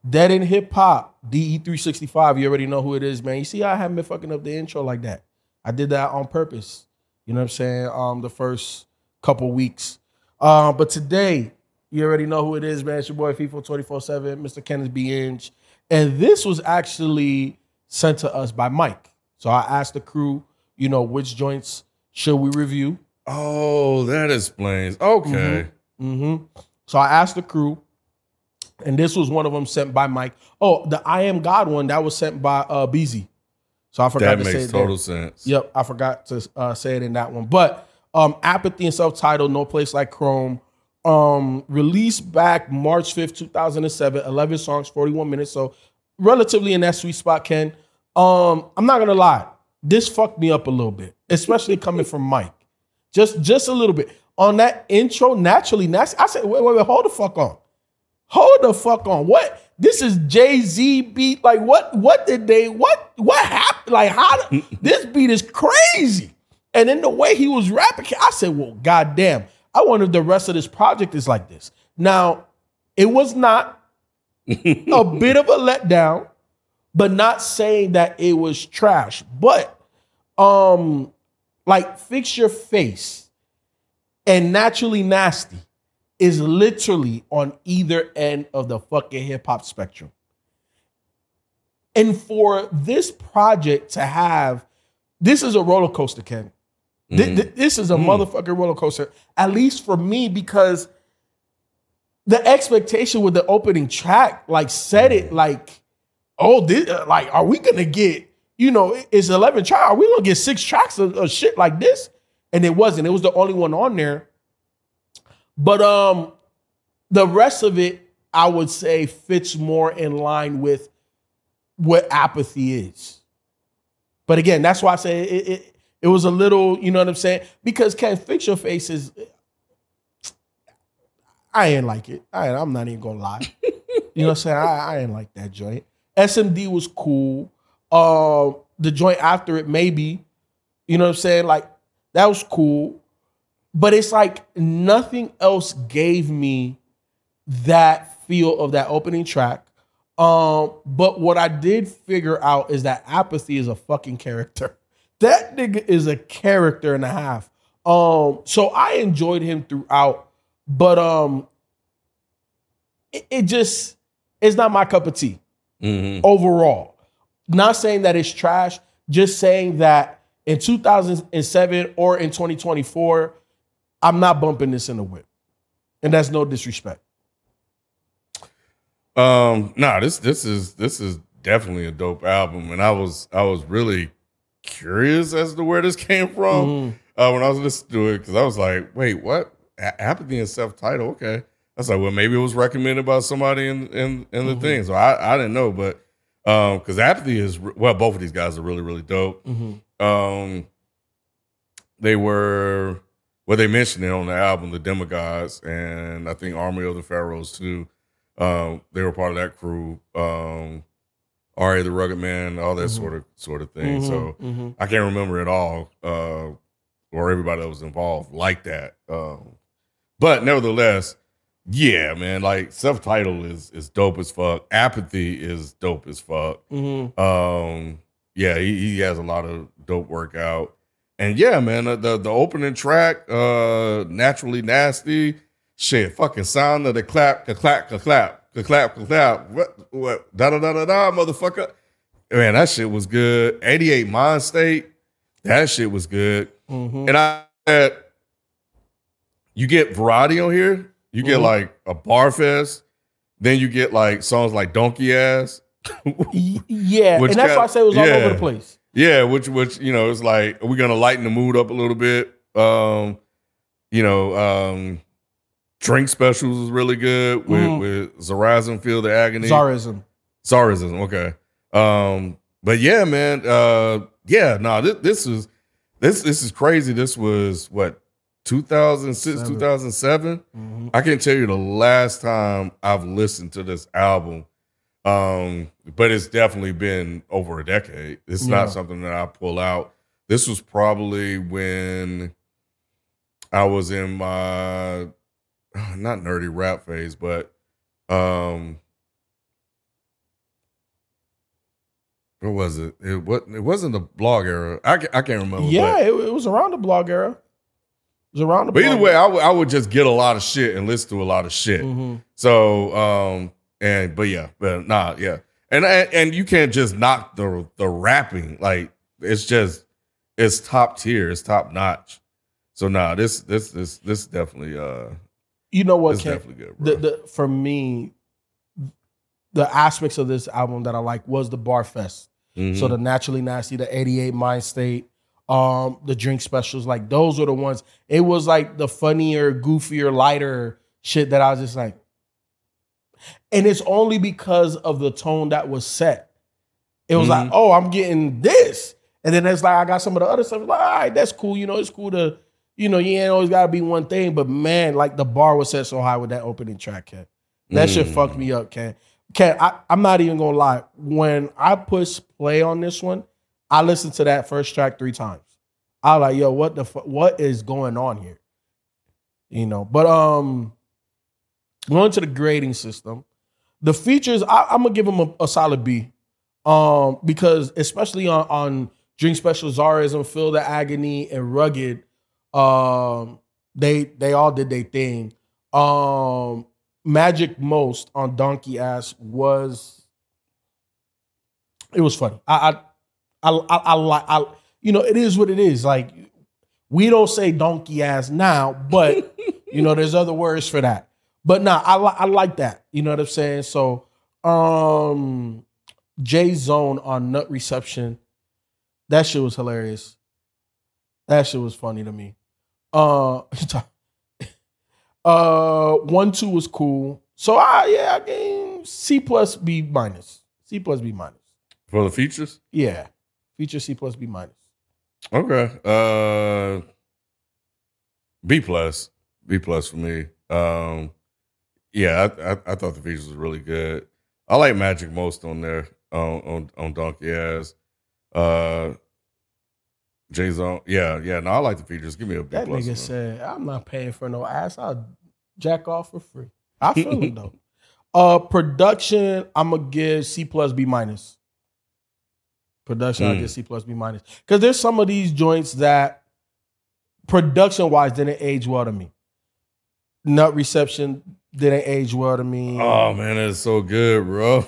Dead in Hip Hop, DE365. You already know who it is, man. You see, I haven't been fucking up the intro like that. I did that on purpose. You know what I'm saying? The first couple weeks. But today, you already know who it is, man. It's your boy FIFO 24/7, Mr. Kenneth B. Inge. And this was actually sent to us by Mike. So I asked the crew, which joints should we review? Oh, that explains. Okay. So I asked the crew, and this was one of them sent by Mike. Oh, the I Am God one, that was sent by BZ. So I forgot to say it. That makes total sense. Yep, I forgot to say it in that one. But Apathy and Self-Titled, No Place Like Chrome, released back March 5th, 2007, 11 songs, 41 minutes. So relatively in that sweet spot, Ken. I'm not going to lie. This fucked me up a little bit, especially coming from Mike. Just a little bit. On that intro, Naturally Nasty, I said, wait, hold the fuck on. Hold the fuck on. What? This is Jay-Z beat. Like, what happened? Like, this beat is crazy. And then the way he was rapping, I said, well, goddamn. I wonder if the rest of this project is like this. Now, it was not a bit of a letdown, but not saying that it was trash. But, Fix Your Face and Naturally Nasty is literally on either end of the fucking hip hop spectrum. And for this project to have, this is a roller coaster, Ken. This is a motherfucking roller coaster, at least for me, because the expectation with the opening track, said it are we gonna get, it's 11 tracks, are we gonna get 6 tracks of shit like this? And it wasn't. It was the only one on there. But the rest of it, I would say, fits more in line with what Apathy is. But again, that's why I say it was a little, you know what I'm saying? Because Fix Your Face is, I ain't like it. I'm not even gonna lie. You know what I'm saying? I ain't like that joint. SMD was cool. The joint after it, maybe, you know what I'm saying? That was cool. But it's nothing else gave me that feel of that opening track. But what I did figure out is that Apathy is a fucking character. That nigga is a character and a half. So I enjoyed him throughout, but it's not my cup of tea overall. Not saying that it's trash, just saying that in 2007 or in 2024, I'm not bumping this in the whip. And that's no disrespect. This is definitely a dope album. And I was really curious as to where this came from when I was listening to it, because I was like, wait, what? Apathy and Self-Titled, okay. I was like, well, maybe it was recommended by somebody in the thing. So I didn't know, but because Apathy is, both of these guys are really, really dope. They were, they mentioned it on the album, The Demigods, and I think Army of the Pharaohs too. They were part of that crew. R.A. the Rugged Man, all that sort of thing. So I can't remember it all, or everybody that was involved like that. But nevertheless, yeah, man, Self-Titled is dope as fuck. Apathy is dope as fuck. Yeah, he has a lot of dope work out. And yeah, man, the opening track, Naturally Nasty, shit, fucking sound of the clap, clap. What, da, motherfucker. Man, that shit was good. 88 Mind State, that shit was good. And I had, you get variety on here. You get a bar fest. Then you get songs like Donkey Ass. Yeah, and that's why I say it was all over the place. Yeah, which it's like, are we gonna lighten the mood up a little bit? Drink Specials was really good with Zarazm Feel the Agony. Zarism, okay. But yeah, man, this is crazy. This was what, 2006, 2007? I can't tell you the last time I've listened to this album. But it's definitely been over a decade. It's not something that I pull out. This was probably when I was in my not nerdy rap phase, but What was it? It wasn't the blog era. I can't remember. Yeah, it was around the blog era. It was around the But blog either way, era. I would just get a lot of shit and listen to a lot of shit. Mm-hmm. So, yeah. And you can't just knock the rapping. Like, it's top tier, it's top notch. So this definitely You know what, it's Ken? definitely good, bro. For me, the aspects of this album that I like was the bar fest. Mhm. So the Naturally Nasty, the 88 Mind State, the drink specials, like those were the ones. It was like the funnier, goofier, lighter shit that I was just like. And it's only because of the tone that was set. It was like, oh, I'm getting this. And then it's like, I got some of the other stuff. Like, all right, that's cool. You know, it's cool to, you know, you ain't always got to be one thing. But man, like the bar was set so high with that opening track, Ken. That shit fucked me up, Ken. Ken, I'm not even going to lie. When I push play on this one, I listened to that first track 3 times. I was like, yo, what the fuck? What is going on here? You know, but going to the grading system, the features, I'm going to give them a solid B. Because especially on Drink Special, Zarism, Feel the Agony, and Rugged, they all did their thing. Magic Most on Donkey Ass was funny. I you know, it is what it is. Like, we don't say donkey ass now, but you know, there's other words for that. But nah, I like that. You know what I'm saying? So J Zone on Nut Reception, that shit was hilarious. That shit was funny to me. 1-2 was cool. So I gave C plus B minus. C plus B minus. For the features? Yeah. Feature C plus B minus. Okay. B plus. B plus for me. Yeah, I thought the features was really good. I like Magic Most on there on Donkey Ass. J-Zone. Yeah. No, I like the features. Give me a B That plus. nigga said, I'm not paying for no ass. I'll jack off for free. I feel it though. Production, I'm gonna give C plus B minus. Production, I'll give C plus B minus. Because there's some of these joints that production wise didn't age well to me. Nut Reception didn't age well to me. Oh man, that's so good, bro.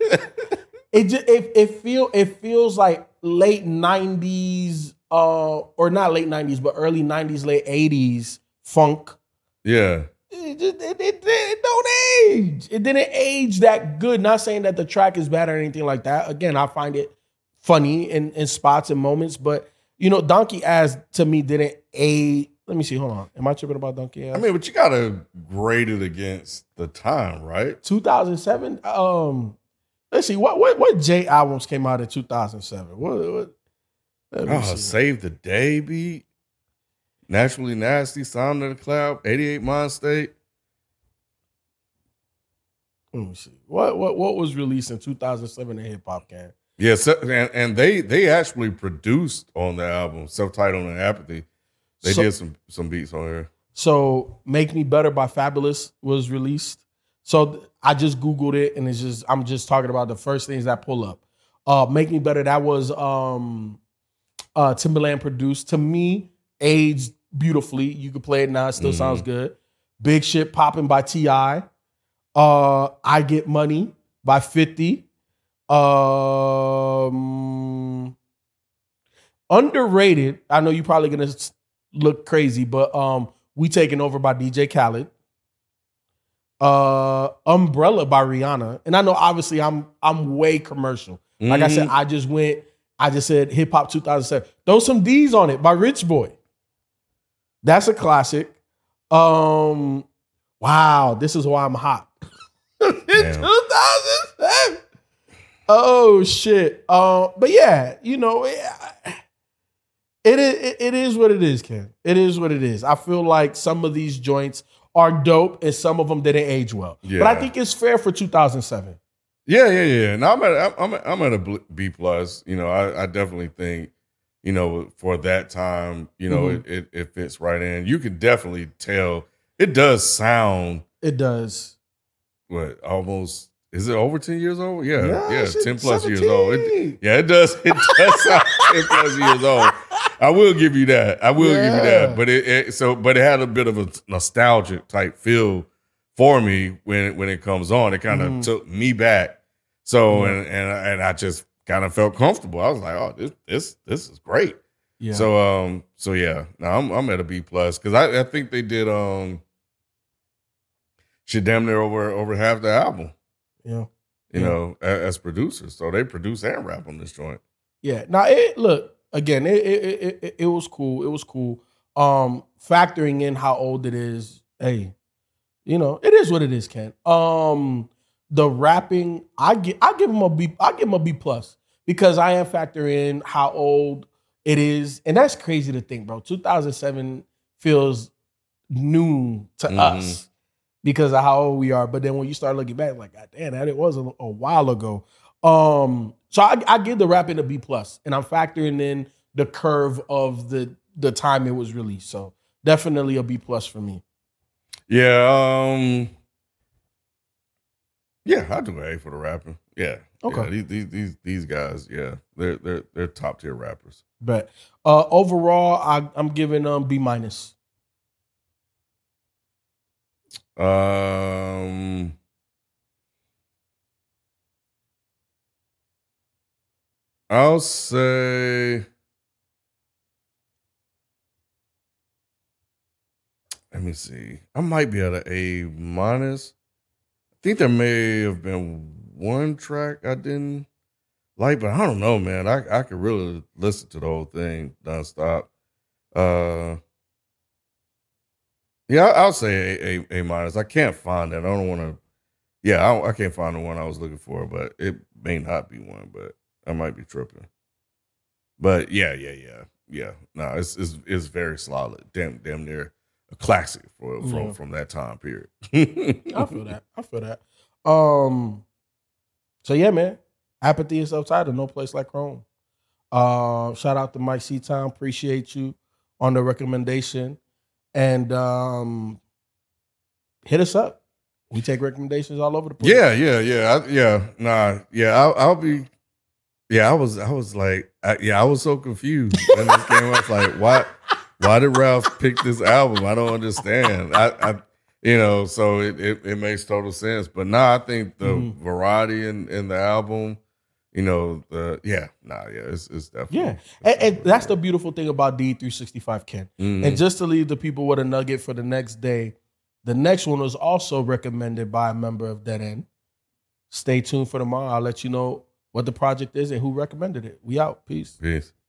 It feels like late 90s, or not late 90s, but early 90s, late 80s funk. Yeah. It don't age. It didn't age that good. Not saying that the track is bad or anything like that. Again, I find it funny in spots and moments, but you know, Donkey Ass to me didn't age. Let me see. Hold on. Am I tripping about Donkey Ass? I mean, but you gotta grade it against the time, right? 2007. Let's see. What J albums came out in 2007? What? Let me see. Save the Day beat. Naturally Nasty, Sound of the Cloud, 88 Mind State. Let me see. What was released in 2007 in hip hop, Can? Yeah, and they actually produced on the album, Self-Titled and Apathy. They did some beats on here. So Make Me Better by Fabulous was released. So I just Googled it, and I'm just talking about the first things that pull up. Make Me Better, that was Timbaland produced. To me, aged beautifully. You could play it now, it still sounds good. Big Shit Poppin' by T.I. I Get Money by 50. Underrated. I know you're probably gonna look crazy, but We Taking Over by DJ Khaled. Umbrella by Rihanna. And I know obviously I'm way commercial. Like I said, I just said hip hop 2007. Throw some D's on it by Rich Boy. That's a classic. Wow, This Is Why I'm Hot. In 2007. Oh shit. But yeah, you know, it is what it is, Ken. It is what it is. I feel like some of these joints are dope and some of them didn't age well. Yeah. But I think it's fair for 2007. Yeah. Now I'm at a B plus. You know, I definitely think, you know, for that time, you know, it fits right in. You could definitely tell it does sound. It does. What, almost Is it over 10 years old? Yeah, shit, 10 plus 17. years old. It does sound 10 plus years old. I will give you that. Give you that. But it had a bit of a nostalgic type feel for me when it comes on. It kind of took me back. So and I just kind of felt comfortable. I was like, oh, this is great. Yeah. So yeah. Now I'm at a B plus because I think they did shit damn near over half the album. Yeah. You know, as producers. So they produce and rap on this joint. Yeah. Now look, again, it was cool. It was cool. Factoring in how old it is, hey, you know, it is what it is, Ken. The rapping, I give him a B. I give him a B plus because I am factoring in how old it is, and that's crazy to think, bro. 2007 feels new to us because of how old we are. But then when you start looking back, like, God damn, that it was a while ago. So I give the rapping a B plus, and I'm factoring in the curve of the time it was released. So definitely a B plus for me. Yeah. Yeah, I do A for the rapping. Yeah. Okay. Yeah, these guys, yeah, they're top tier rappers. But overall, I'm giving them B minus. I'll say, let me see. I might be at an A minus. I think there may have been one track I didn't like, but I don't know, man. I could really listen to the whole thing nonstop. Yeah, I'll say A minus. I can't find it. I don't want to. Yeah, I can't find the one I was looking for, but it may not be one. But I might be tripping. But yeah. No, it's very solid. Damn near a classic from that time period. I feel that. So yeah, man. Apathy is Self-Titled, No Place Like Chrome. Shout out to Mike C. Town. Appreciate you on the recommendation. And hit us up. We take recommendations all over the place. I'll be. Yeah, I was like, I was so confused when this came out. Like, why did Ralph pick this album? I don't understand. So it makes total sense. But I think the variety in the album, it's definitely. Yeah, and that's the beautiful thing about D365, Ken. And just to leave the people with a nugget for the next day, the next one was also recommended by a member of Dead End. Stay tuned for tomorrow. I'll let you know what the project is and who recommended it. We out. Peace.